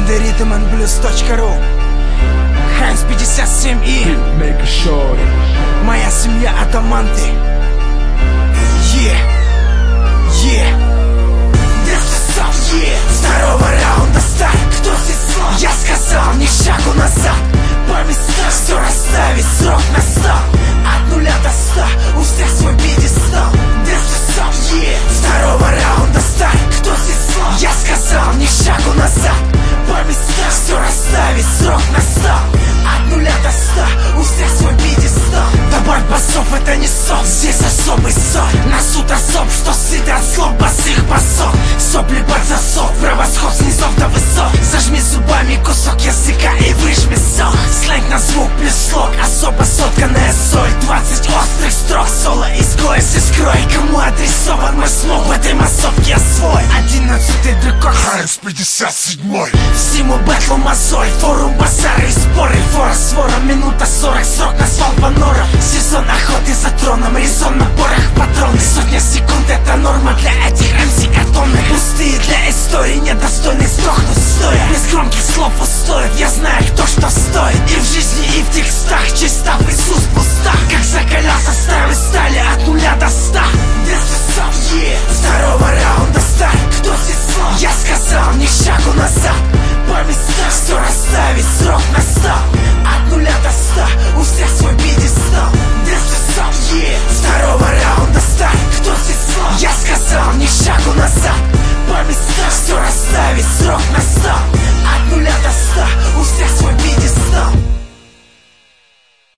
www.rhythmandblues.ru. Хайнс 57 и моя семья Адаманты. Второго раунда старт. Кто здесь зло? Я сказал, ни шагу назад. По местам все расставить, срок настал. От 0 до 100 у всех свой пьедестал. Второго раунда старт. Кто здесь зло? Я сказал, ни шагу назад. По местам все расставить, срок настал. От 0 до 100 у всех свой пьедестал. Добавь басов, это не сон, здесь особый сон. На суд особ, что сыты от слов босых басов. Сопли под засов, превосход с низов до высот. Зажми зубами кусок языка и выжми сок. Сленг на звук плюс слог, особо сотканная соль. 20 острых строк, соло изгоя с искрой. Кому адресован мой слог, в этой массовке я свой. 11-й дракон, Хайнс 57-й. Всему бэтлу мозоль, форум базары и споры. Фора с вором, минута 40, срок на свал по норам. Сезон охоты за троном, резон на порох патроны. Сотни